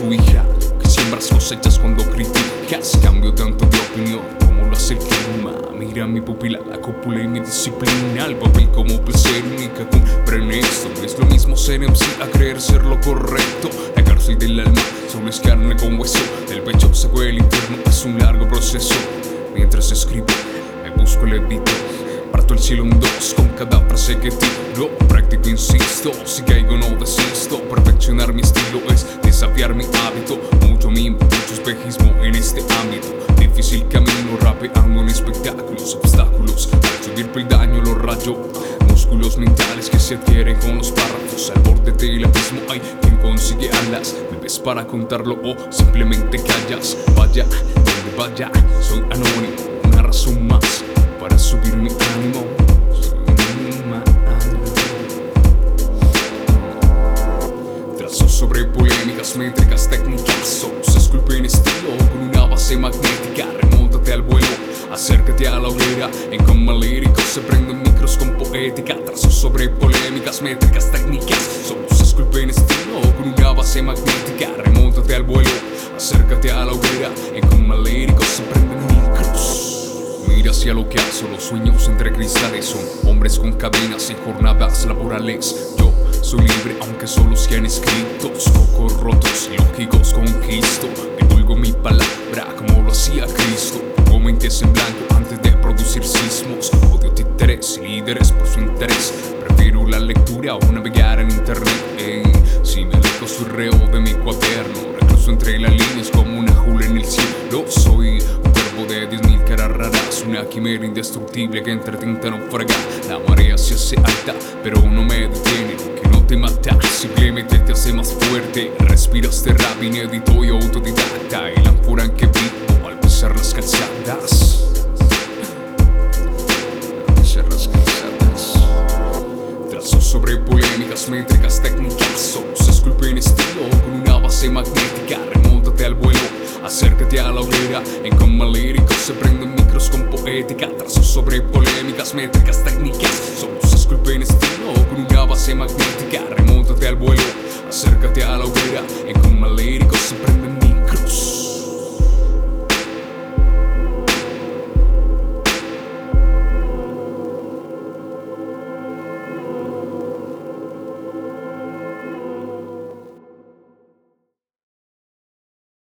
tu hija, que siembras cosechas cuando criticas. Cambio tanto de opinión como lo hace el clima. Mira mi pupila, la cúpula y mi disciplina. El papel como placer única compren esto. No es lo mismo ser MC a creer ser lo correcto. La cárcel del alma solo es carne con hueso. Del pecho saco el infierno, es un largo proceso. Mientras escribo, me busco el edito. Parto el cielo en dos con cada frase que tiro. Practico, insisto, si caigo no desisto. Perfeccionar mi estilo es desafiar mi hábito. Mucho mimo, mucho espejismo en este ámbito. Difícil camino, rapeando en espectáculos. Obstáculos, al subir peldaño lo rayo. Músculos mentales que se adquieren con los párrafos. Al borde del abismo hay quien consigue alas. ¿Me ves para contarlo o simplemente callas? Vaya, donde vaya, soy anónimo. Una razón más para subir mi ánimo. Trazo sobre polémicas, métricas, técnicas. Solo se esculpe en estilo con una base magnética. Remóntate al vuelo, acércate a la hoguera. En coma lírico se prenden micros con poética. Trazo sobre polémicas, métricas, técnicas. Solo se esculpe en estilo con una base magnética. Remóntate al vuelo, acércate a la hoguera. En coma lírico se prenden micros. Mira hacia lo que hace, los sueños entre cristales son hombres con cadenas y jornadas laborales. Yo soy libre aunque solo sean escritos, cocos rotos, lógicos conquisto. Divulgo mi palabra como lo hacía Cristo. Pongo mentes en blanco antes de producir sismos. Odio títeres y líderes por su interés. Prefiero la lectura o navegar en internet. Si me alejo soy reo de mi cuaderno. Recluso entre las líneas como una jula en el cielo. Soy un cuervo de 10.000 caras raras. Una quimera indestructible que entre tinta naufraga. La marea se hace alta pero no me detiene. Que no te mata, simplemente te hace más fuerte. Respiras de rap inédito y autodidacta. El ánfora en que vivo al pisar las calzadas. Trazo sobre polémicas, métricas, técnicas. Solo se esculpe en estilo con una base magnética. Remóntate al vuelo, acércate a la hoguera. En coma lírico se prenden micros con poética. Trazo sobre polémicas, métricas, técnicas. Solo se esculpe en estilo con una base magnética. Remóntate al vuelo, acércate a la hoguera. En coma lírico se prenden